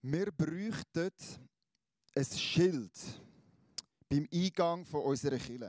Wir bräuchten ein Schild beim Eingang von unserer Kirche.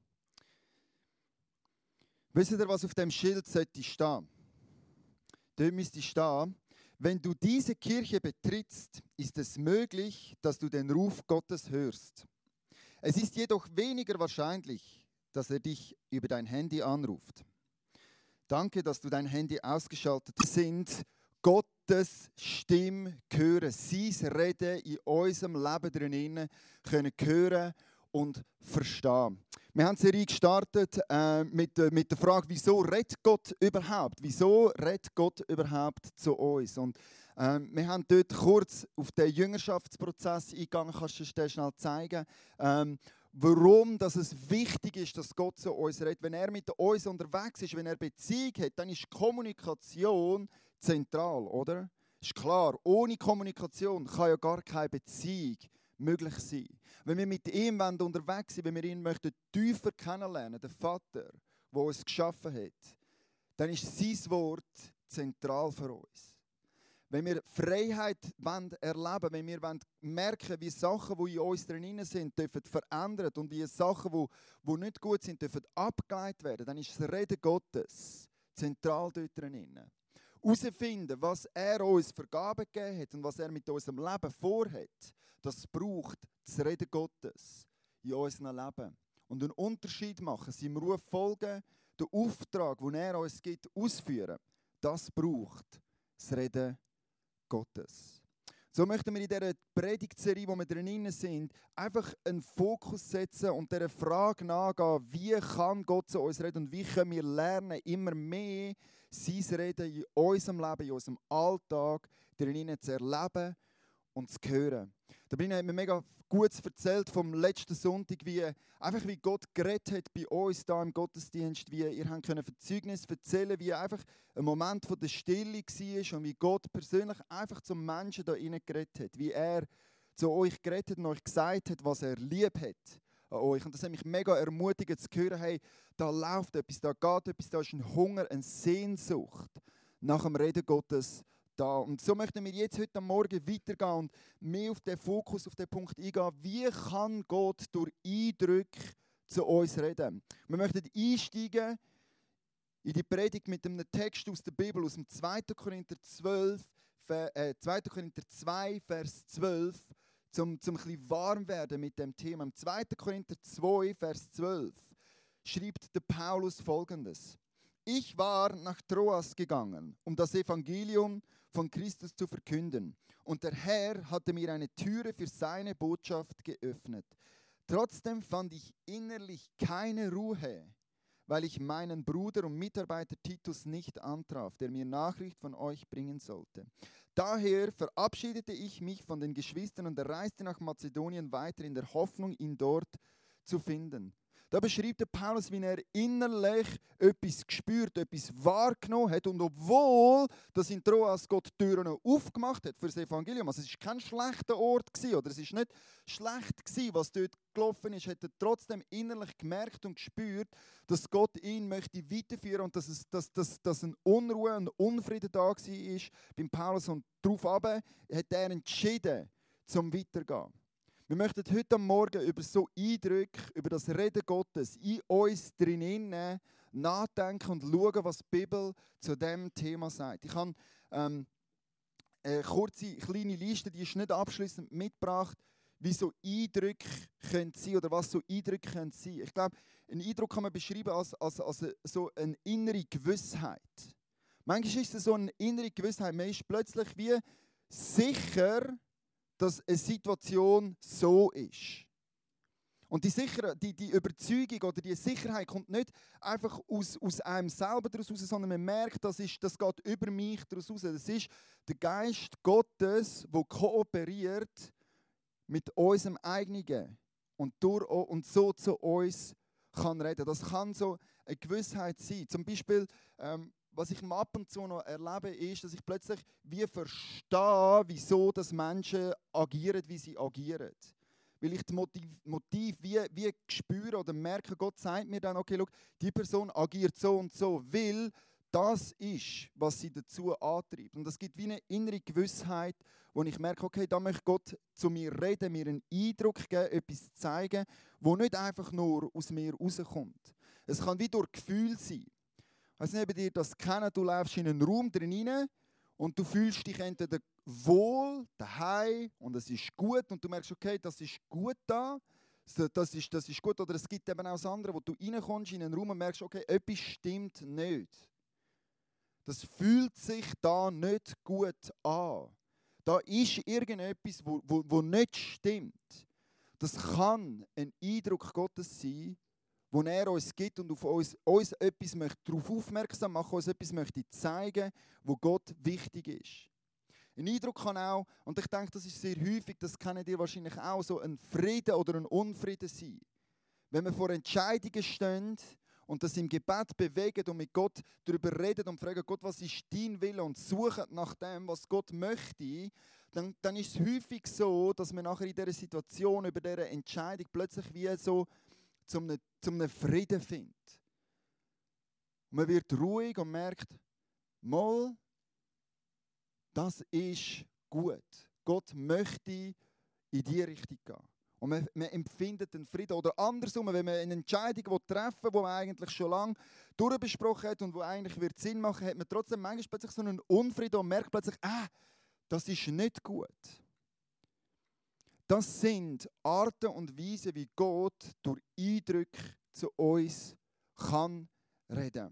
Wisst ihr, was auf dem Schild sollte stehen? Dort müsste stehen: Wenn du diese Kirche betrittst, ist es möglich, dass du den Ruf Gottes hörst. Es ist jedoch weniger wahrscheinlich, dass er dich über dein Handy anruft. Danke, dass du dein Handy ausgeschaltet hast. Gottes Stimme hören, sein Reden in unserem Leben drinnen können hören und verstehen. Wir haben die Serie gestartet mit der Frage, wieso redet Gott überhaupt? Wieso redet Gott überhaupt zu uns? Und wir haben dort kurz auf den Jüngerschaftsprozess eingegangen. Kannst du dir schnell zeigen, warum dass es wichtig ist, dass Gott zu uns redet. Wenn er mit uns unterwegs ist, wenn er Beziehung hat, dann ist Kommunikation zentral, oder? Ist klar, ohne Kommunikation kann ja gar keine Beziehung möglich sein. Wenn wir mit ihm unterwegs sind, wenn wir ihn möchten tiefer kennenlernen, den Vater, der uns geschaffen hat, dann ist sein Wort zentral für uns. Wenn wir Freiheit erleben, wenn wir merken, wie Sachen, die in uns drin sind, dürfen verändert und wie Sachen, die nicht gut sind, dürfen abgeleitet werden, dann ist das Reden Gottes zentral dort drin. Herausfinden, was er uns für Gaben gegeben hat und was er mit unserem Leben vorhat, das braucht das Reden Gottes in unserem Leben. Und einen Unterschied machen, seinem Ruf folgen, den Auftrag, den er uns gibt, ausführen, das braucht das Reden Gottes. So möchten wir in dieser Predigtserie, wo wir drin sind, einfach einen Fokus setzen und dieser Frage nachgehen, wie kann Gott zu uns reden und wie können wir lernen, immer mehr sein Reden in unserem Leben, in unserem Alltag drin zu erleben und zu hören. Dabei hat mir mega gut erzählt vom letzten Sonntag, wie Gott geredet hat bei uns hier im Gottesdienst, wie ihr könnt Verzeugnis erzählen, wie einfach ein Moment von der Stille war und wie Gott persönlich einfach zum Menschen da rein geredet hat, wie er zu euch geredet hat und euch gesagt hat, was er lieb hat an euch. Und das hat mich mega ermutigt zu hören, hey, da läuft etwas, da geht etwas, da ist ein Hunger, eine Sehnsucht nach dem Reden Gottes da. Und so möchten wir jetzt heute Morgen weitergehen und mehr auf den Fokus, auf den Punkt eingehen, wie kann Gott durch Eindrücke zu uns reden. Wir möchten einsteigen in die Predigt mit einem Text aus der Bibel, aus dem 2. Korinther 2, Vers 12, zum ein bisschen warm werden mit dem Thema. Im 2. Korinther 2, Vers 12 schreibt der Paulus Folgendes: Ich war nach Troas gegangen, um das Evangelium von Christus zu verkünden. Und der Herr hatte mir eine Türe für seine Botschaft geöffnet. Trotzdem fand ich innerlich keine Ruhe, weil ich meinen Bruder und Mitarbeiter Titus nicht antraf, der mir Nachricht von euch bringen sollte. Daher verabschiedete ich mich von den Geschwistern und reiste nach Mazedonien weiter in der Hoffnung, ihn dort zu finden. Da beschreibt der Paulus, wie er innerlich etwas gespürt, etwas wahrgenommen hat. Und obwohl das in Troas Gott die Türen aufgemacht hat für das Evangelium, also es war kein schlechter Ort gewesen, oder es war nicht schlecht gewesen, was dort gelaufen ist, hat er trotzdem innerlich gemerkt und gespürt, dass Gott ihn möchte weiterführen und dass eine Unruhe und Unfrieden da war beim Paulus. Und darauf hat er entschieden, zum Weitergehen. Wir möchten heute Morgen über so Eindrücke, über das Reden Gottes in uns drinnen nachdenken und schauen, was die Bibel zu diesem Thema sagt. Ich habe eine kurze, kleine Liste, die ist nicht abschließend mitgebracht, wie so Eindrücke können sein oder was so Eindrücke können sein. Ich glaube, einen Eindruck kann man beschreiben als so eine innere Gewissheit. Manchmal ist es so eine innere Gewissheit, man ist plötzlich wie sicher, dass eine Situation so ist. Und die Überzeugung oder die Sicherheit kommt nicht einfach aus einem selber daraus raus, sondern man merkt, das geht über mich daraus raus. Das ist der Geist Gottes, der kooperiert mit unserem eigenen und so zu uns kann reden. Das kann so eine Gewissheit sein. Zum Beispiel, was ich ab und zu noch erlebe, ist, dass ich plötzlich wie verstehe, wieso dass Menschen agieren, wie sie agieren. Weil ich das Motiv wie spüre oder merke, Gott sagt mir dann, okay, schau, die Person agiert so und so, weil Das ist, was sie dazu antreibt. Und es gibt wie eine innere Gewissheit, wo ich merke, okay, da möchte Gott zu mir reden, mir einen Eindruck geben, etwas zeigen, wo nicht einfach nur aus mir rauskommt. Es kann wie durch Gefühl sein. Ich weiß nicht, ob ihr das kennt, du läufst in einen Raum drin und du fühlst dich entweder wohl, daheim und es ist gut und du merkst, okay, das ist gut da, das ist gut. Oder es gibt eben auch das andere, wo du reinkommst in einen Raum und merkst, okay, etwas stimmt nicht. Das fühlt sich da nicht gut an. Da ist irgendetwas, wo nicht stimmt. Das kann ein Eindruck Gottes sein, wo er uns gibt und auf uns etwas möchte, darauf aufmerksam machen, uns etwas möchte zeigen, wo Gott wichtig ist. Ein Eindruck kann auch, und ich denke, das ist sehr häufig, das kennt ihr wahrscheinlich auch, so ein Frieden oder ein Unfrieden sein. Wenn wir vor Entscheidungen stehen und das im Gebet bewegen und mit Gott darüber reden und fragen, Gott, was ist dein Wille und suchen nach dem, was Gott möchte, dann ist es häufig so, dass man nachher in dieser Situation, über dieser Entscheidung plötzlich wie so zum einem Frieden findet. Und man wird ruhig und merkt, mal, das ist gut. Gott möchte in diese Richtung gehen. Und man empfindet einen Frieden. Oder andersrum, wenn man eine Entscheidung treffen will, die man eigentlich schon lange durchbesprochen hat und die eigentlich wird Sinn machen, hat man trotzdem manchmal plötzlich so einen Unfrieden und merkt plötzlich, das ist nicht gut. Das sind Arten und Weisen, wie Gott durch Eindrücke zu uns kann reden.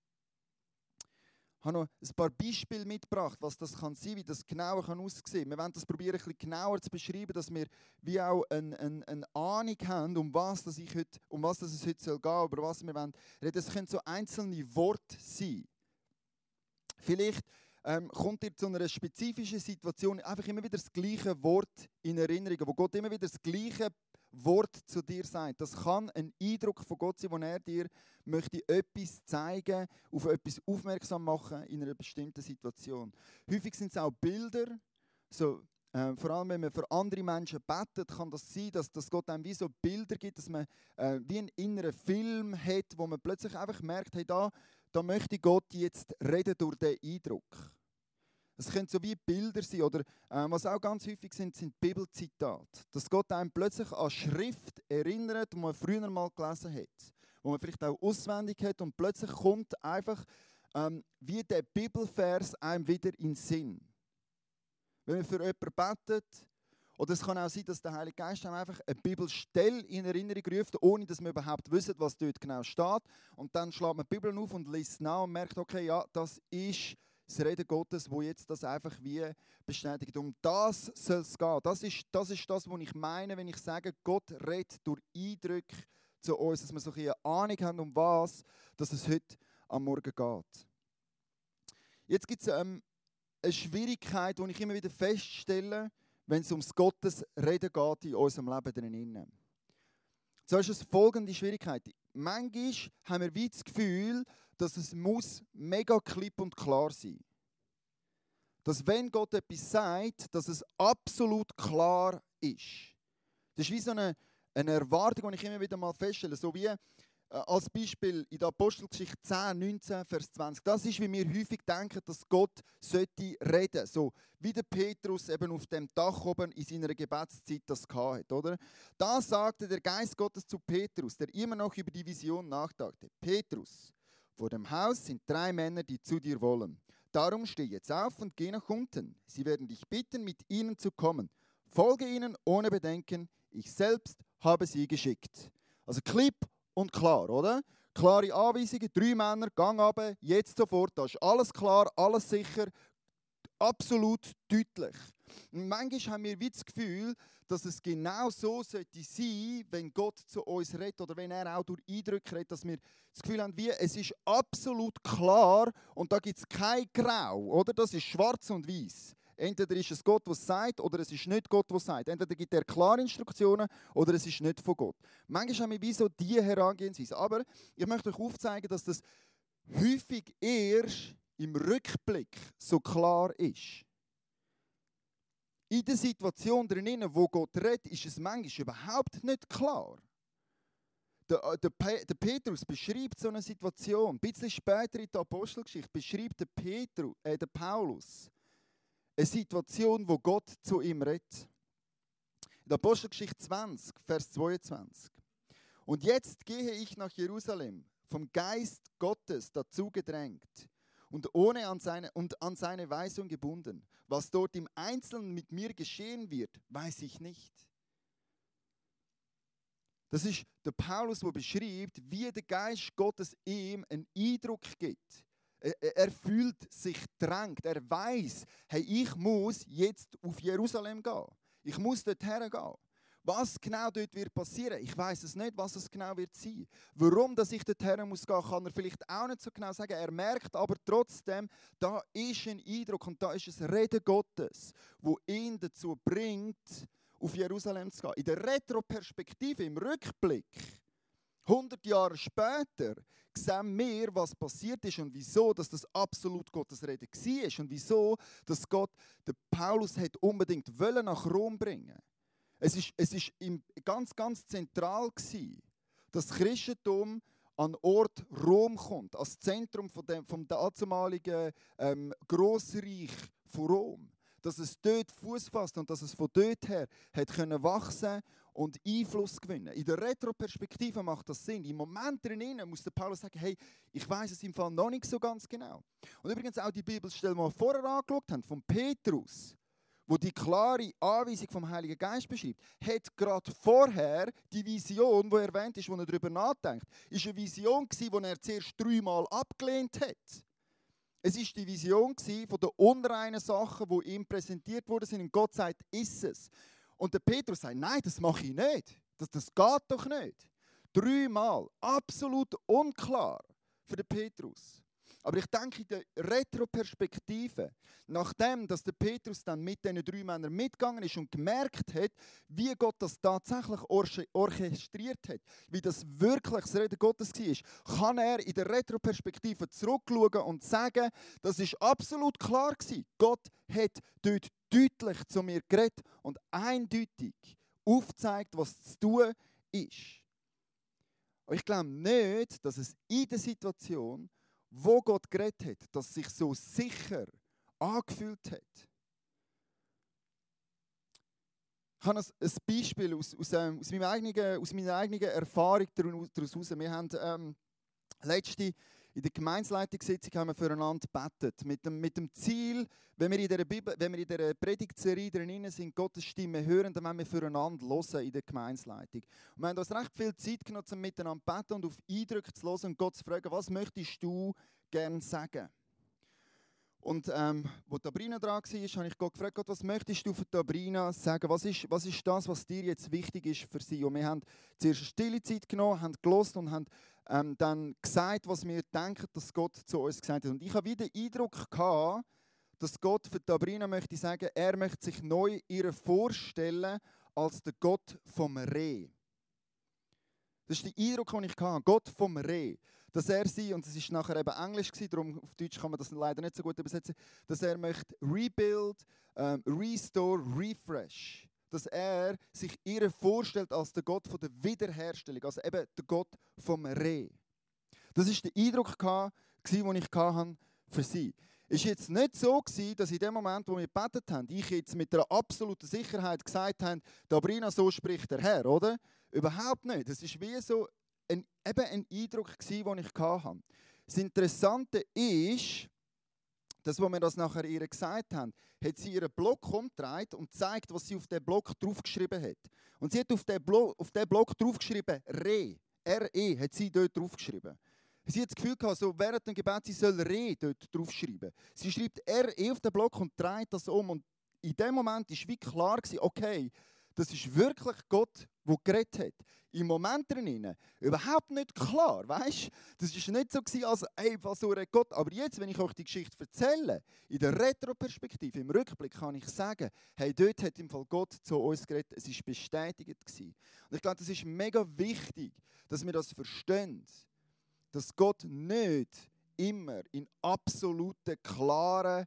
Ich habe noch ein paar Beispiele mitgebracht, was das kann sein, wie das genauer aussehen kann. Wir wollen das probieren, ein bisschen genauer zu beschreiben, dass wir wie auch eine Ahnung haben, um was es heute gehen soll, über was wir reden wollen. Das können so einzelne Worte sein. Vielleicht kommt ihr zu einer spezifischen Situation einfach immer wieder das gleiche Wort in Erinnerung, wo Gott immer wieder das gleiche Wort zu dir sagt. Das kann ein Eindruck von Gott sein, wo er dir möchte etwas zeigen, auf etwas aufmerksam machen in einer bestimmten Situation. Häufig sind es auch Bilder. So, vor allem, wenn man für andere Menschen betet, kann das sein, dass Gott einem wie so Bilder gibt, dass man wie einen inneren Film hat, wo man plötzlich einfach merkt, hey, da möchte Gott jetzt reden durch diesen Eindruck. Es können so wie Bilder sein, oder was auch ganz häufig sind Bibelzitate. Dass Gott einem plötzlich an Schrift erinnert, die man früher mal gelesen hat. Wo man vielleicht auch auswendig hat und plötzlich kommt einfach wie der Bibelvers einem wieder in den Sinn. Wenn man für jemanden betet, oder es kann auch sein, dass der Heilige Geist einem einfach eine Bibelstelle in Erinnerung ruft, ohne dass man überhaupt wissen, was dort genau steht. Und dann schlägt man die Bibel auf und liest nach und merkt, okay, ja, das ist das Reden Gottes, wo jetzt das einfach wie bestätigt. Um das soll es gehen. Das ist das, was ich meine, wenn ich sage, Gott redet durch Eindrücke zu uns, dass wir so eine Ahnung haben, um was dass es heute am Morgen geht. Jetzt gibt es eine Schwierigkeit, die ich immer wieder feststelle, wenn es ums Gottes Reden geht in unserem Leben drinnen. So ist es folgende Schwierigkeit. Manchmal haben wir wie das Gefühl, dass es muss mega klipp und klar sein. Dass wenn Gott etwas sagt, dass es absolut klar ist. Das ist wie so eine Erwartung, die ich immer wieder mal feststelle. So wie als Beispiel in der Apostelgeschichte 10, 19, Vers 20. Das ist, wie wir häufig denken, dass Gott sollte reden. So wie der Petrus eben auf dem Dach oben in seiner Gebetszeit das hatte, oder? Da sagte der Geist Gottes zu Petrus, der immer noch über die Vision nachdachte. Petrus, vor dem Haus sind 3 Männer, die zu dir wollen. Darum steh jetzt auf und geh nach unten. Sie werden dich bitten, mit ihnen zu kommen. Folge ihnen ohne Bedenken. Ich selbst habe sie geschickt. Also klipp und klar, oder? Klare Anweisungen, 3 Männer, gang runter, jetzt sofort, da ist alles klar, alles sicher, absolut deutlich. Und manchmal haben wir wie das Gefühl, dass es genau so sollte sein, wenn Gott zu uns redet oder wenn er auch durch Eindrücke redet, dass wir das Gefühl haben, wie, es ist absolut klar und da gibt es kein Grau, oder? Das ist schwarz und weiß. Entweder ist es Gott, der es sagt, oder es ist nicht Gott, der es sagt. Entweder gibt er klare Instruktionen, oder es ist nicht von Gott. Manchmal haben wir wie so diese Herangehensweise. Aber ich möchte euch aufzeigen, dass das häufig erst im Rückblick so klar ist. In der Situation drinnen, wo Gott redet, ist es manchmal überhaupt nicht klar. Der Petrus beschreibt so eine Situation. Ein bisschen später in der Apostelgeschichte beschreibt der Paulus eine Situation, wo Gott zu ihm redet. In der Apostelgeschichte 20, Vers 22. Und jetzt gehe ich nach Jerusalem, vom Geist Gottes dazu gedrängt und an seine Weisung gebunden. Was dort im Einzelnen mit mir geschehen wird, weiß ich nicht. Das ist der Paulus, der beschreibt, wie der Geist Gottes ihm einen Eindruck gibt. Er fühlt sich drängt. Er weiß, hey, ich muss jetzt auf Jerusalem gehen. Ich muss dort hergehen. Was genau dort wird passieren, ich weiß es nicht, was es genau wird sein. Warum dass ich dort her muss gehen, kann er vielleicht auch nicht so genau sagen. Er merkt aber trotzdem, da ist ein Eindruck und da ist ein Reden Gottes, wo ihn dazu bringt, auf Jerusalem zu gehen. In der Retroperspektive, im Rückblick, 100 Jahre später, sehen wir, was passiert ist und wieso, dass das absolut Gottes Rede war und wieso, dass Gott den Paulus hat unbedingt nach Rom bringen. Es ist ganz, ganz zentral gewesen, dass das Christentum an den Ort Rom kommt, als Zentrum vom dazumaligen Grossreich von Rom. Dass es dort Fuß fasst und dass es von dort her hat können wachsen und Einfluss gewinnen. In der Retroperspektive macht das Sinn. Im Moment drin muss der Paulus sagen, hey, ich weiß es im Fall noch nicht so ganz genau. Und übrigens auch die Bibelstelle, die wir vorher angeschaut haben, von Petrus, wo die klare Anweisung vom Heiligen Geist beschreibt, hat gerade vorher die Vision, die erwähnt ist, wo er darüber nachdenkt, ist eine Vision gewesen, die er zuerst 3-mal abgelehnt hat. Es war die Vision von den unreinen Sachen, die ihm präsentiert wurden. Und Gott sagt, ist es. Und der Petrus sagt, nein, das mache ich nicht. Das geht doch nicht. 3-mal. Absolut unklar für den Petrus. Aber ich denke, in der Retroperspektive, nachdem dass der Petrus dann mit diesen 3 Männern mitgegangen ist und gemerkt hat, wie Gott das tatsächlich orchestriert hat, wie das wirklich das Reden Gottes war, kann er in der Retroperspektive zurückschauen und sagen, das ist absolut klar gewesen. Gott hat dort deutlich zu mir geredet und eindeutig aufgezeigt, was zu tun ist. Und ich glaube nicht, dass es in der Situation, wo Gott geredet hat, dass sich so sicher angefühlt hat. Ich habe ein Beispiel aus meiner eigenen Erfahrung daraus heraus. Wir haben letzte in der Gemeinsleitungssitzung haben wir füreinander gebetet. Mit dem Ziel, wenn wir in dieser Predigtserie drin sind, Gottes Stimme hören, dann wollen wir füreinander hören in der Gemeinsleitung. Und wir haben uns recht viel Zeit genommen, um miteinander zu beten und auf Eindrücke zu hören und Gott zu fragen, was möchtest du gerne sagen? Und wo Sabrina dran war, habe ich Gott gefragt, Gott, was möchtest du für Sabrina sagen? Was ist das, was dir jetzt wichtig ist für sie? Und wir haben zuerst eine stille Zeit genommen, haben gehört und haben dann gesagt, was wir denken, dass Gott zu uns gesagt hat. Und ich habe wieder den Eindruck gehabt, dass Gott für Sabrina möchte sagen, er möchte sich neu ihr vorstellen als der Gott vom Reh. Das ist der Eindruck, den ich hatte, Gott vom Reh. Dass er sie, und es war nachher eben Englisch, darum auf Deutsch kann man das leider nicht so gut übersetzen, dass er möchte rebuild, restore, refresh. Dass er sich ihr vorstellt als der Gott von der Wiederherstellung, also eben der Gott vom Reh. Das war der Eindruck, den ich hatte für sie. Es war jetzt nicht so, dass in dem Moment, wo wir gebetet haben, ich jetzt mit einer absoluten Sicherheit gesagt habe, Sabrina, so spricht der Herr, oder? Überhaupt nicht. Es war wie so ein Eindruck, den ich hatte. Das Interessante ist, dass, als wir das nachher ihr gesagt haben, hat sie ihren Block umgedreht und gezeigt, was sie auf den Block draufgeschrieben hat. Und sie hat auf den Block draufgeschrieben, Re. R-E hat sie dort draufgeschrieben. Sie hat das Gefühl gehabt, so während dem Gebet, sie soll Re dort draufschreiben. Sie schreibt R-E auf den Block und dreht das um. Und in dem Moment war wie klar, okay, das ist wirklich Gott, der geredet hat. Im Moment drin überhaupt nicht klar, weißt du? Das war nicht so, als was so redet Gott. Aber jetzt, wenn ich euch die Geschichte erzähle, in der Retroperspektive, im Rückblick, kann ich sagen, hey, dort hat im Fall Gott zu uns geredet. Es war bestätigt gewesen. Und ich glaube, das ist mega wichtig, dass wir das verstehen, dass Gott nicht immer in absoluten, klaren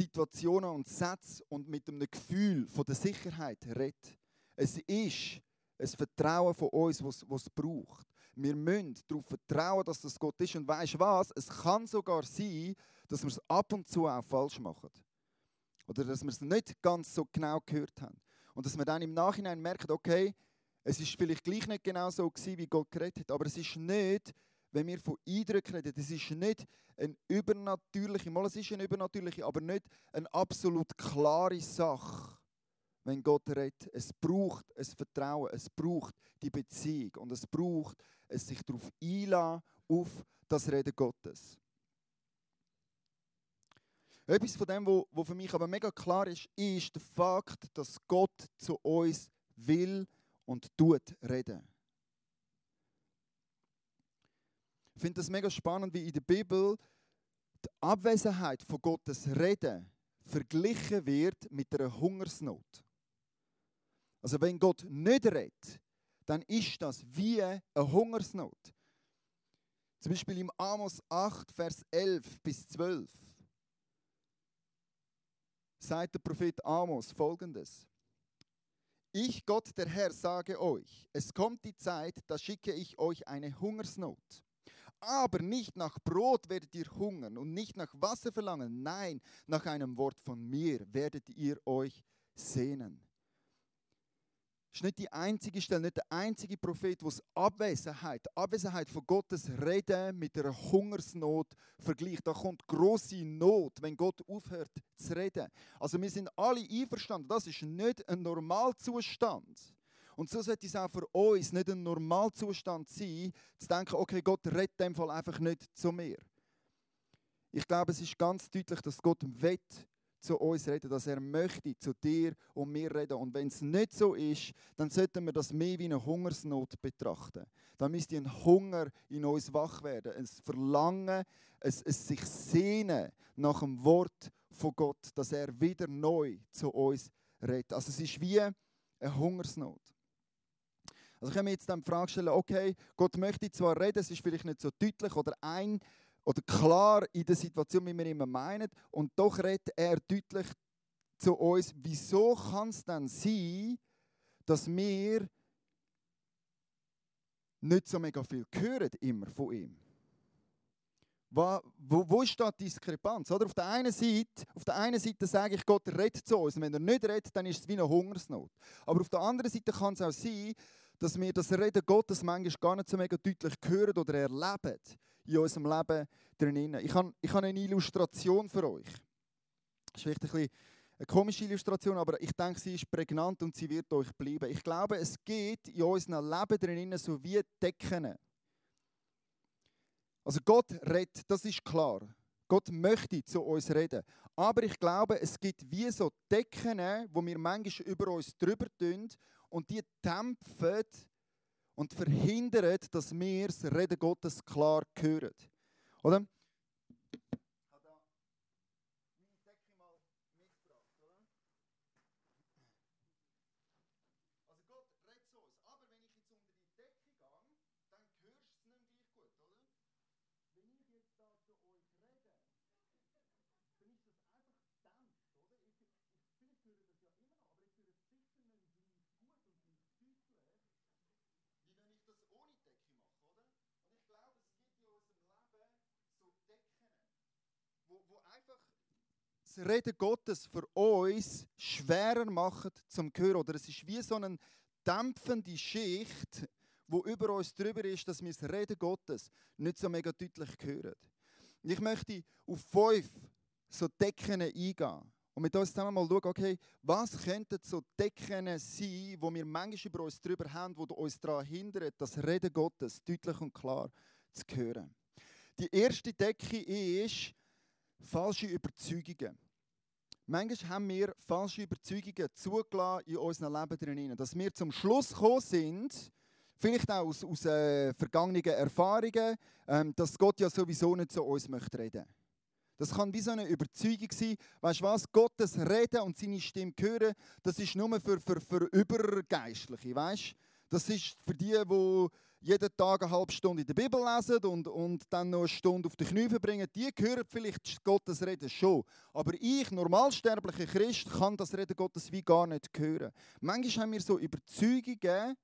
Situationen und Sätzen und mit einem Gefühl von der Sicherheit redet. Es ist ein Vertrauen von uns, was es braucht. Wir müssen darauf vertrauen, dass das Gott ist. Und weisst du was? Es kann sogar sein, dass wir es ab und zu auch falsch machen. Oder dass wir es nicht ganz so genau gehört haben. Und dass wir dann im Nachhinein merken, okay, es ist vielleicht gleich nicht genau so gewesen, wie Gott geredet hat. Aber es ist nicht, wenn wir von Eindrücken reden, es ist nicht eine übernatürliche, mal es ist eine übernatürliche, aber nicht eine absolut klare Sache, wenn Gott redet. Es braucht ein Vertrauen, es braucht die Beziehung und es braucht es sich darauf einlassen, auf das Reden Gottes. Etwas von dem, was für mich aber mega klar ist, ist der Fakt, dass Gott zu uns will und tut reden. Ich finde das mega spannend, wie in der Bibel die Abwesenheit von Gottes Reden verglichen wird mit einer Hungersnot. Also wenn Gott nicht redet, dann ist das wie eine Hungersnot. Zum Beispiel im Amos 8, Vers 11 bis 12 sagt der Prophet Amos Folgendes. Ich, Gott der Herr, sage euch, es kommt die Zeit, da schicke ich euch eine Hungersnot. Aber nicht nach Brot werdet ihr hungern und nicht nach Wasser verlangen. Nein, nach einem Wort von mir werdet ihr euch sehnen. Das ist nicht die einzige Stelle, nicht der einzige Prophet, der Abwesenheit von Gottes Reden mit einer Hungersnot vergleicht. Da kommt grosse Not, wenn Gott aufhört zu reden. Also wir sind alle einverstanden, das ist nicht ein Normalzustand. Und so sollte es auch für uns nicht ein Normalzustand sein, zu denken, okay, Gott redet in dem Fall einfach nicht zu mir. Ich glaube, es ist ganz deutlich, dass Gott will zu uns reden, dass er möchte zu dir und mir reden. Und wenn es nicht so ist, dann sollten wir das mehr wie eine Hungersnot betrachten. Dann müsste ein Hunger in uns wach werden, ein Verlangen, ein sich sehnen nach dem Wort von Gott, dass er wieder neu zu uns redet. Also es ist wie eine Hungersnot. Also können wir jetzt dann die Frage stellen, okay, Gott möchte zwar reden, es ist vielleicht nicht so deutlich oder klar in der Situation, wie wir immer meinen, und doch redet er deutlich zu uns. Wieso kann es dann sein, dass wir nicht so mega viel hören immer von ihm? Wo ist da die Diskrepanz? Oder? Auf der einen Seite sage ich, Gott redet zu uns. Und wenn er nicht redet, dann ist es wie eine Hungersnot. Aber auf der anderen Seite kann es auch sein, dass wir das Reden Gottes manchmal gar nicht so mega deutlich hören oder erleben in unserem Leben drinnen. Ich habe eine Illustration für euch. Das ist vielleicht ein bisschen eine komische Illustration, aber ich denke, sie ist prägnant und sie wird euch bleiben. Ich glaube, es geht in unserem Leben drinnen so wie Decken. Also Gott redet, das ist klar. Gott möchte zu uns reden. Aber ich glaube, es gibt wie so Decken, wo wir manchmal über uns drüber tun und die dämpfen und verhindern, dass wir das Reden Gottes klar hören. Oder? Ich habe da meine Decke mal mitgebracht, oder? Also Gott redet zu uns. Aber wenn ich jetzt unter die Decke gehe, dann hörst du es nicht gleich gut, oder? Wenn ich jetzt da zu euch rede, dann ist das einfach dämpft, oder? Vielleicht höre das ja immer noch, aber ich höre es sicher nicht gleich gut und gleich deutlich, wie wenn ich das ohne Decke mache, oder? Und ich glaube, es gibt in unserem Leben so Decken, wo einfach das Reden Gottes für uns schwerer machen zum Hören. Oder es ist wie so eine dämpfende Schicht, wo über uns drüber ist, dass wir das Reden Gottes nicht so mega deutlich hören. Und ich möchte auf 5 so Decken eingehen. Und mit uns zusammen mal schauen, okay, was könnten so Decken sein, wo wir manchmal über uns drüber haben, die uns daran hindern, das Reden Gottes deutlich und klar zu hören. Die erste Decke ist falsche Überzeugungen. Manchmal haben wir falsche Überzeugungen zugelassen in unserem Leben drin, dass wir zum Schluss gekommen sind, vielleicht auch aus vergangenen Erfahrungen, dass Gott ja sowieso nicht zu uns möchte reden. Das kann wie so eine Überzeugung sein, weißt du was, Gottes Reden und seine Stimme hören, das ist nur für Übergeistliche, weißt? Das ist für die jeden Tag eine halbe Stunde in der Bibel lesen und dann noch eine Stunde auf die Knie verbringen, die hören vielleicht Gottes Reden schon. Aber ich, normalsterblicher Christ, kann das Reden Gottes wie gar nicht hören. Manchmal haben wir so Überzeugungen,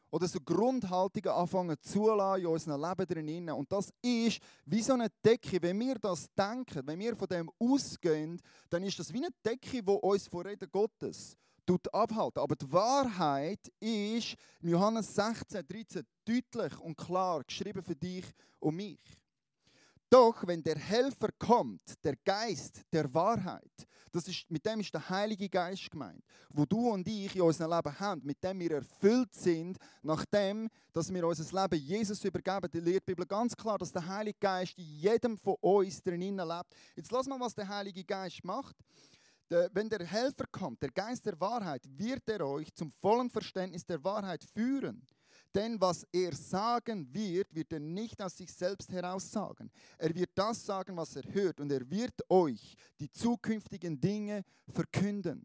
oder so Grundhaltungen anfangen zulassen in unserem Leben drinnen. Und das ist wie so eine Decke. Wenn wir das denken, wenn wir von dem ausgehen, dann ist das wie eine Decke, die uns vor Reden Gottes abhalten. Aber die Wahrheit ist in Johannes 16, 13 deutlich und klar geschrieben für dich und mich. Doch wenn der Helfer kommt, der Geist der Wahrheit, mit dem ist der Heilige Geist gemeint, wo du und ich in unserem Leben haben, mit dem wir erfüllt sind, nachdem, dass wir unser Leben Jesus übergeben, die lehrt die Bibel ganz klar, dass der Heilige Geist in jedem von uns drinnen lebt. Jetzt lass mal, was der Heilige Geist macht. Wenn der Helfer kommt, der Geist der Wahrheit, wird er euch zum vollen Verständnis der Wahrheit führen. Denn was er sagen wird, wird er nicht aus sich selbst heraus sagen. Er wird das sagen, was er hört, und er wird euch die zukünftigen Dinge verkünden.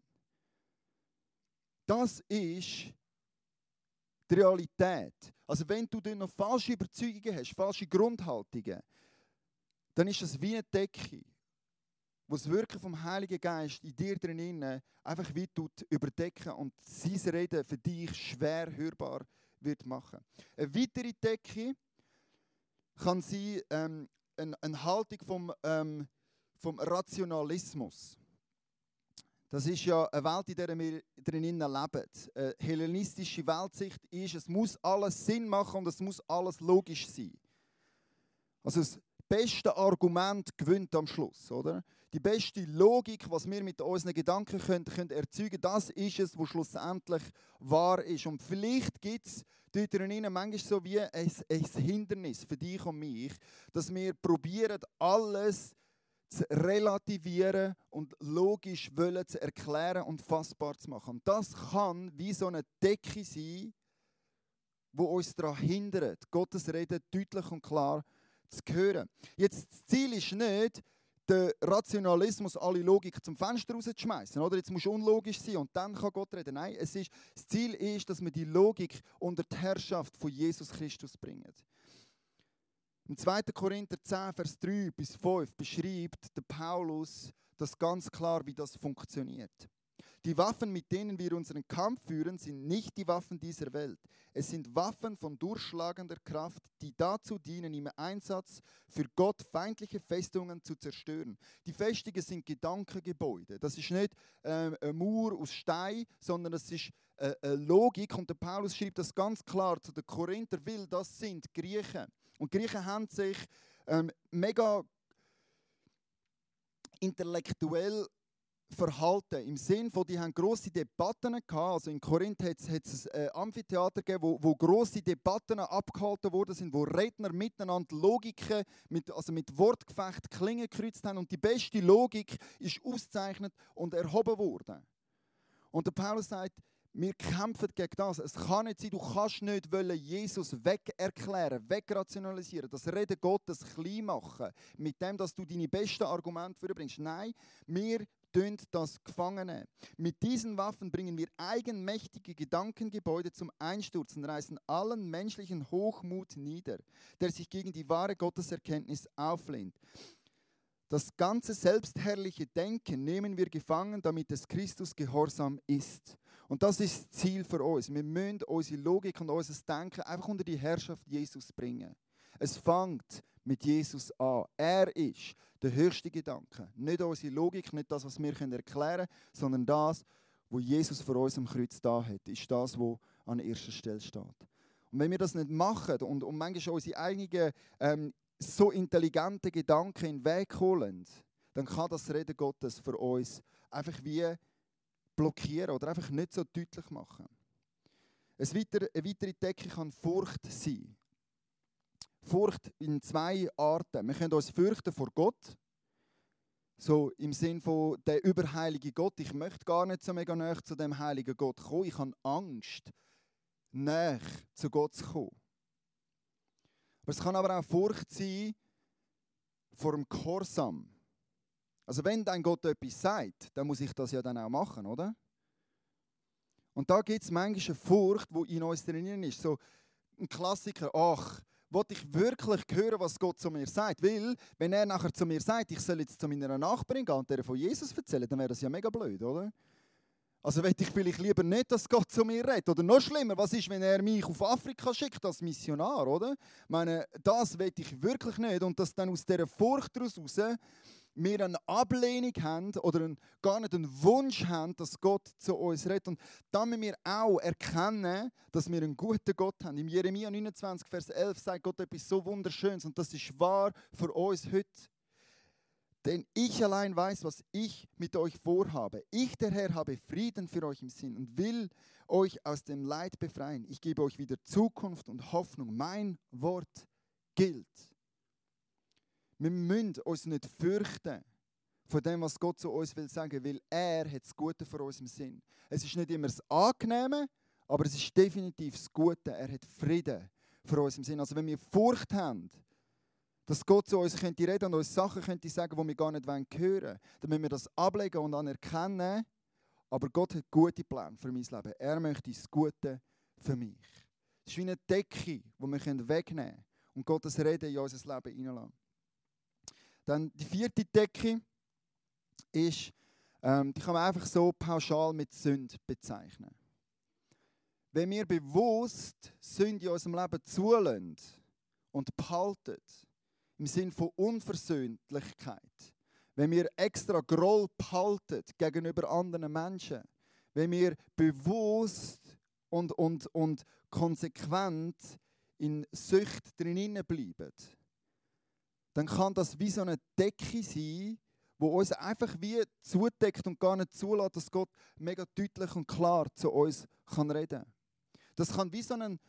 Das ist die Realität. Also wenn du dann noch falsche Überzeugungen hast, falsche Grundhaltungen, dann ist das wie eine Decke, wo das Wirken vom Heiligen Geist in dir drinnen einfach wie überdecken und sein Reden für dich schwer hörbar wird machen. Eine weitere Decke kann sein eine Haltung vom Rationalismus. Das ist ja eine Welt, in der wir drinnen leben. Eine hellenistische Weltsicht ist, es muss alles Sinn machen und es muss alles logisch sein. Also das beste Argument gewinnt am Schluss, oder? Die beste Logik, was wir mit unseren Gedanken können erzeugen, das ist es, was schlussendlich wahr ist. Und vielleicht gibt es dort drinnen manchmal so wie ein Hindernis für dich und mich, dass wir probieren, alles zu relativieren und logisch wollen zu erklären und fassbar zu machen. Und das kann wie so eine Decke sein, die uns daran hindert, Gottes Reden deutlich und klar zu hören. Jetzt, das Ziel ist nicht, den Rationalismus, alle Logik zum Fenster rauszuschmeißen. Oder jetzt muss unlogisch sein und dann kann Gott reden. Nein, das Ziel ist, dass wir die Logik unter die Herrschaft von Jesus Christus bringen. Im 2. Korinther 10, Vers 3 bis 5 beschreibt der Paulus das ganz klar, wie das funktioniert. Die Waffen, mit denen wir unseren Kampf führen, sind nicht die Waffen dieser Welt. Es sind Waffen von durchschlagender Kraft, die dazu dienen, im Einsatz für Gott feindliche Festungen zu zerstören. Die Festungen sind Gedankengebäude. Das ist nicht eine Mauer aus Stein, sondern das ist eine Logik. Und der Paulus schreibt das ganz klar zu den Korinther, weil das sind Griechen. Und Griechen haben sich mega intellektuell verhalten. Im Sinn von, die haben grosse Debatten gehabt. Also in Korinth hat es ein Amphitheater gegeben, wo grosse Debatten abgehalten worden sind, wo Redner miteinander Logiken, mit Wortgefecht Klingen gekreuzt haben. Und die beste Logik ist ausgezeichnet und erhoben worden. Und der Paulus sagt, wir kämpfen gegen das. Es kann nicht sein, du kannst nicht Jesus wegerklären, wegrationalisieren, das Reden Gottes klein machen, mit dem, dass du deine besten Argumente vorbringst. Nein, wir tun das gefangen nehmen. Mit diesen Waffen bringen wir eigenmächtige Gedankengebäude zum Einsturz und reißen allen menschlichen Hochmut nieder, der sich gegen die wahre Gotteserkenntnis auflehnt. Das ganze selbstherrliche Denken nehmen wir gefangen, damit es Christus gehorsam ist. Und das ist das Ziel für uns. Wir müssen unsere Logik und unser Denken einfach unter die Herrschaft Jesus bringen. Es fängt mit Jesus an. Er ist der höchste Gedanke. Nicht unsere Logik, nicht das, was wir erklären können, sondern das, was Jesus für uns am Kreuz da hat, ist das, was an erster Stelle steht. Und wenn wir das nicht machen und manchmal unsere eigenen so intelligenten Gedanken in den Weg holen, dann kann das Reden Gottes für uns einfach wie blockieren oder einfach nicht so deutlich machen. Eine weitere Decke kann Furcht sein. Furcht in zwei Arten. Wir können uns fürchten vor Gott, so im Sinn von der überheilige Gott. Ich möchte gar nicht so mega nahe zu dem heiligen Gott kommen. Ich habe Angst, nahe zu Gott zu kommen. Aber es kann aber auch Furcht sein vor dem Gehorsam. Also wenn dein Gott etwas sagt, dann muss ich das ja dann auch machen, oder? Und da gibt es manchmal eine Furcht, die in uns drin ist. So ein Klassiker, ach, will ich wirklich hören, was Gott zu mir sagt? Weil, wenn er nachher zu mir sagt, ich soll jetzt zu meiner Nachbarin gehen und der von Jesus erzählen, dann wäre das ja mega blöd, oder? Also will ich vielleicht lieber nicht, dass Gott zu mir redet. Oder noch schlimmer, was ist, wenn er mich auf Afrika schickt als Missionar, oder? Ich meine, das will ich wirklich nicht. Und dass dann aus dieser Furcht daraus wir eine Ablehnung haben oder gar nicht einen Wunsch haben, dass Gott zu uns redet. Und dann müssen wir auch erkennen, dass wir einen guten Gott haben. Im Jeremia 29, Vers 11 sagt Gott etwas so Wunderschönes und das ist wahr für uns heute. Denn ich allein weiß, was ich mit euch vorhabe. Ich, der Herr, habe Frieden für euch im Sinn und will euch aus dem Leid befreien. Ich gebe euch wieder Zukunft und Hoffnung. Mein Wort gilt. Wir müssen uns nicht fürchten von dem, was Gott zu uns will sagen, weil er hat das Gute für uns im Sinn. Es ist nicht immer das Angenehme, aber es ist definitiv das Gute. Er hat Frieden für uns im Sinn. Also wenn wir Furcht haben, dass Gott zu uns könnte reden und uns Sachen könnte sagen, die wir gar nicht hören wollen, dann müssen wir das ablegen und anerkennen, aber Gott hat gute Pläne für mein Leben. Er möchte das Gute für mich. Es ist wie eine Decke, die wir wegnehmen können und Gottes Reden in unser Leben hineinlassen. Dann die vierte Decke ist, die kann man einfach so pauschal mit Sünde bezeichnen. Wenn wir bewusst Sünde in unserem Leben zulassen und behalten, im Sinne von Unversöhnlichkeit, wenn wir extra Groll behalten gegenüber anderen Menschen, wenn wir bewusst und konsequent in Sucht drinnen bleiben, dann kann das wie so eine Decke sein, die uns einfach wie zudeckt und gar nicht zulässt, dass Gott mega deutlich und klar zu uns kann reden kann. Das kann wie so eine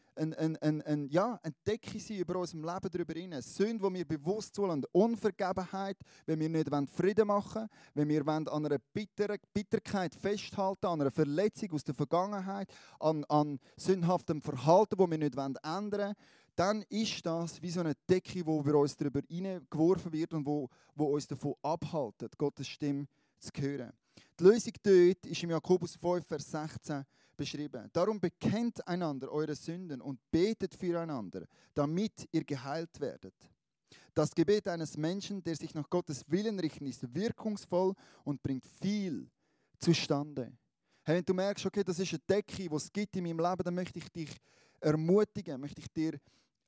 Decke sein über unserem Leben darüber hinaus. Sünde, die wir bewusst zulassen. Unvergebenheit, wenn wir nicht Frieden machen wollen, wenn wir an einer Bitterkeit festhalten, an einer Verletzung aus der Vergangenheit, an sündhaftem Verhalten, das wir nicht ändern wollen, dann ist das wie so eine Decke, die über uns darüber hineingeworfen wird und wo uns davon abhaltet, Gottes Stimme zu hören. Die Lösung dort ist im Jakobus 5, Vers 16 beschrieben. Darum bekennt einander eure Sünden und betet füreinander, damit ihr geheilt werdet. Das Gebet eines Menschen, der sich nach Gottes Willen richtet, ist wirkungsvoll und bringt viel zustande. Hey, wenn du merkst, okay, das ist eine Decke, die es gibt in meinem Leben, dann möchte ich dich ermutigen, möchte ich dir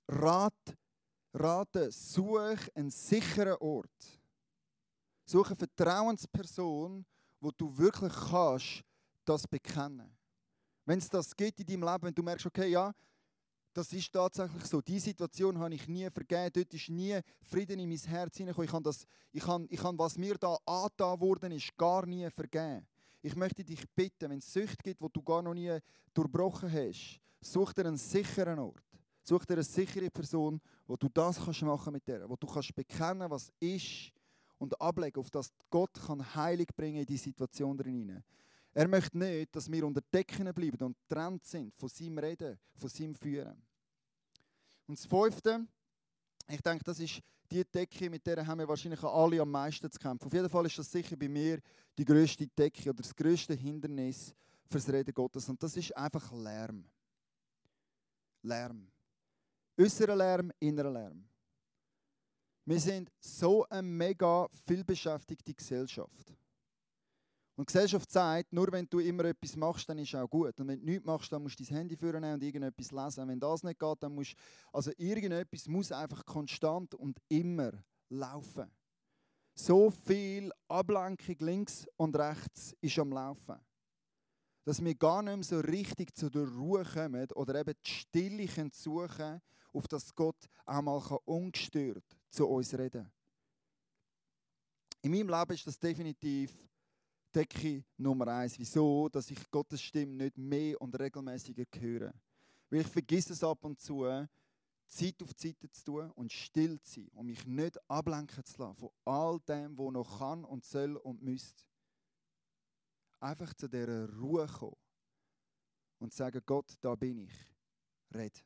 raten, such einen sicheren Ort. Such eine Vertrauensperson, wo du wirklich kannst, das bekennen. Wenn es das gibt in deinem Leben, wenn du merkst, okay, ja, das ist tatsächlich so, diese Situation habe ich nie vergeben, dort ist nie Frieden in mein Herz hineingekommen. Ich kann, was mir da angetan worden ist, gar nie vergeben. Ich möchte dich bitten, wenn es Süchte gibt, die du gar noch nie durchbrochen hast, such dir einen sicheren Ort. Such dir eine sichere Person, wo du das kannst machen mit der, wo du kannst bekennen, was ist und ablegen, auf das Gott kann Heilung bringen in die Situation drin. Er möchte nicht, dass wir unter Decken bleiben und getrennt sind von seinem Reden, von seinem Führen. Und das Fünfte, ich denke, das ist die Decke, mit der haben wir wahrscheinlich alle am meisten zu kämpfen. Auf jeden Fall ist das sicher bei mir die grösste Decke oder das grösste Hindernis für das Reden Gottes. Und das ist einfach Lärm. Lärm. Äußerer Lärm, innerer Lärm. Wir sind so eine mega vielbeschäftigte Gesellschaft. Und die Gesellschaft sagt, nur wenn du immer etwas machst, dann ist es auch gut. Und wenn du nichts machst, dann musst du dein Handy vornehmen und irgendetwas lesen. Wenn das nicht geht, dann musst also irgendetwas muss einfach konstant und immer laufen. So viel Ablenkung links und rechts ist am Laufen. Dass wir gar nicht mehr so richtig zu der Ruhe kommen oder eben die Stille suchen können, auf das Gott auch mal ungestört zu uns reden kann. In meinem Leben ist das definitiv Decke Nummer 1. Wieso? Dass ich Gottes Stimme nicht mehr und regelmäßiger höre. Weil ich vergesse es ab und zu, Zeit auf Zeit zu tun und still zu sein und mich nicht ablenken zu lassen von all dem, was noch kann und soll und müsste. Einfach zu dieser Ruhe kommen und sagen, Gott, da bin ich. Red.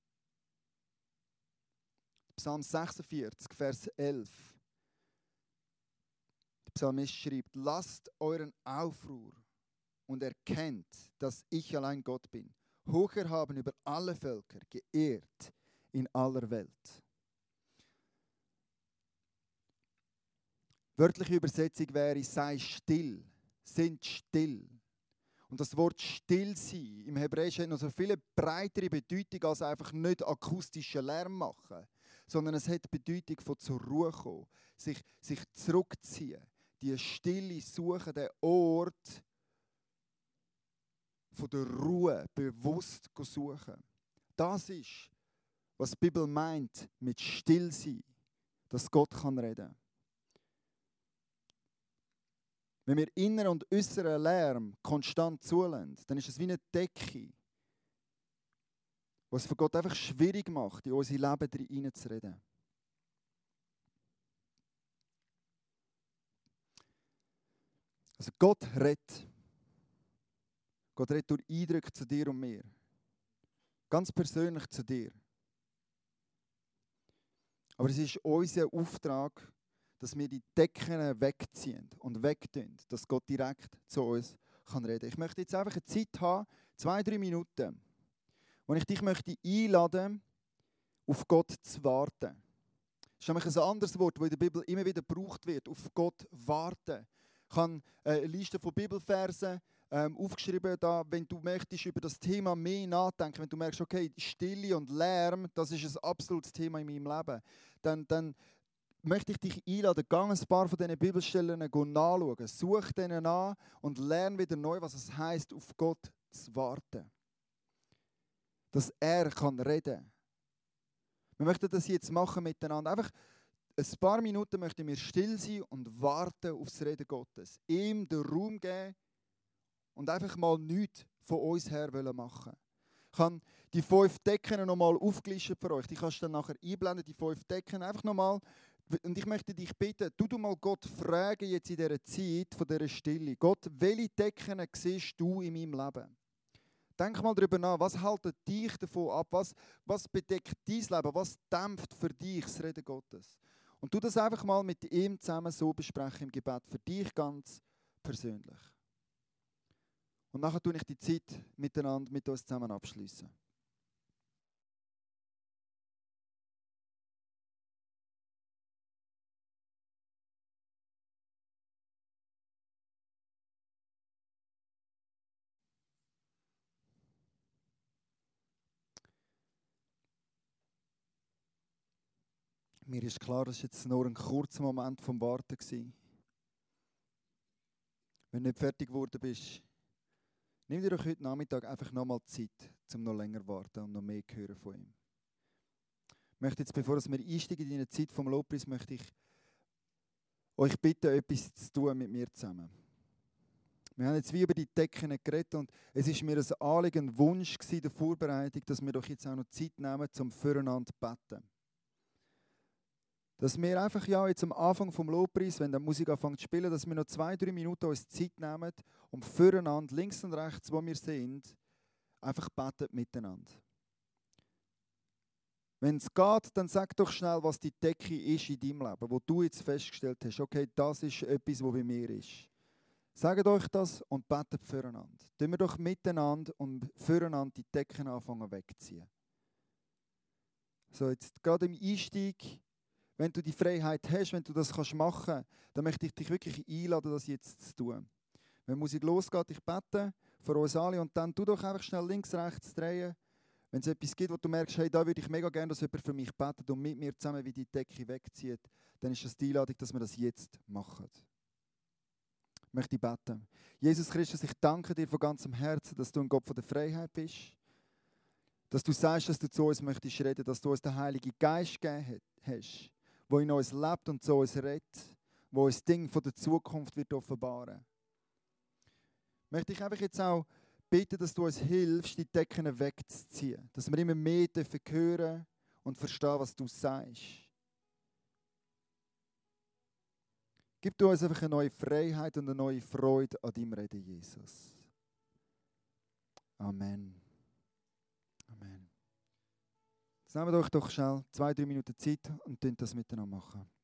Psalm 46, Vers 11. Der Psalmist schreibt, lasst euren Aufruhr und erkennt, dass ich allein Gott bin. Hoch erhaben über alle Völker, geehrt in aller Welt. Wörtliche Übersetzung wäre, sei still, sind still. Und das Wort still sein im Hebräischen hat noch so viele breitere Bedeutung als einfach nicht akustischen Lärm machen, sondern es hat die Bedeutung von zur Ruhe kommen, sich zurückziehen, die Stille suchen, den Ort von der Ruhe bewusst suchen. Das ist, was die Bibel meint mit still sein, dass Gott kann reden. Wenn wir inneren und äußeren Lärm konstant zulassen, dann ist es wie eine Decke, was es für Gott einfach schwierig macht, in unser Leben hineinzureden. Also Gott redet. Gott redet durch Eindrücke zu dir und mir. Ganz persönlich zu dir. Aber es ist unser Auftrag, dass wir die Decken wegziehen und wegtun, dass Gott direkt zu uns kann reden. Ich möchte jetzt einfach eine Zeit haben, 2-3 Minuten, wo ich dich möchte einladen, auf Gott zu warten. Das ist nämlich ein anderes Wort, das in der Bibel immer wieder gebraucht wird, auf Gott warten. Ich habe eine Liste von Bibelversen aufgeschrieben, da, wenn du möchtest über das Thema mehr nachdenken, wenn du merkst, okay, Stille und Lärm, das ist ein absolutes Thema in meinem Leben, dann möchte ich dich einladen, geh ein paar von diesen Bibelstellen nachschauen, such denen an und lerne wieder neu, was es heisst, auf Gott zu warten. Dass er kann reden. Wir möchten das jetzt machen miteinander. Einfach ein paar Minuten möchten wir still sein und warten auf das Reden Gottes. Ihm den Raum geben und einfach mal nichts von uns her machen. Ich habe die 5 Decken nochmal aufgelistet für euch. Die kannst du dann nachher einblenden, die 5 Decken. Einfach nochmal. Und ich möchte dich bitten, du mal Gott fragen jetzt in dieser Zeit von dieser Stille. Gott, welche Decken siehst du in meinem Leben? Denk mal darüber nach, was hält dich davon ab? Was bedeckt dein Leben? Was dämpft für dich das Reden Gottes? Und du das einfach mal mit ihm zusammen so besprechen im Gebet, für dich ganz persönlich. Und nachher tue ich die Zeit miteinander mit uns zusammen abschließen. Mir ist klar, das war jetzt nur ein kurzer Moment vom Warten. Wenn du nicht fertig geworden bist, nimm dir doch heute Nachmittag einfach nochmal Zeit, um noch länger zu warten und noch mehr zu hören von ihm. Ich möchte jetzt, bevor wir einsteigen in die Zeit vom Lobpreis, möchte ich euch bitten, etwas zu tun mit mir zusammen. Wir haben jetzt wie über die Decken geredet und es ist mir ein Anliegen, ein Wunsch in der Vorbereitung, dass wir doch jetzt auch noch Zeit nehmen, um füreinander zu beten. Dass wir einfach jetzt am Anfang vom Lobpreis, wenn die Musik anfängt zu spielen, dass wir noch 2-3 Minuten uns Zeit nehmen, um füreinander, links und rechts, wo wir sind, einfach beten miteinander. Wenn es geht, dann sag doch schnell, was die Decke ist in deinem Leben, wo du jetzt festgestellt hast, okay, das ist etwas, was bei mir ist. Sagt euch das und betet füreinander. Tun wir doch miteinander und füreinander die Decken anfangen wegziehen. So, jetzt gerade im Einstieg, wenn du die Freiheit hast, wenn du das machen kannst, dann möchte ich dich wirklich einladen, das jetzt zu tun. Wenn die Musik losgeht, ich bete für uns alle und dann tu doch einfach schnell links, rechts drehen. Wenn es etwas gibt, wo du merkst, hey, da würde ich mega gerne, dass jemand für mich betet und mit mir zusammen wie die Decke wegzieht, dann ist das die Einladung, dass wir das jetzt machen. Ich möchte beten. Jesus Christus, ich danke dir von ganzem Herzen, dass du ein Gott von der Freiheit bist. Dass du sagst, dass du zu uns möchtest reden, dass du uns den Heiligen Geist gegeben hast, der in uns lebt und zu uns redet, der uns Dinge von der Zukunft wird offenbaren. Möchte ich einfach jetzt auch bitten, dass du uns hilfst, die Decken wegzuziehen. Dass wir immer mehr hören und verstehen, was du sagst. Gib du uns einfach eine neue Freiheit und eine neue Freude an deinem Reden, Jesus. Amen. Amen. Jetzt nehmen wir doch schnell 2-3 Minuten Zeit und das miteinander machen.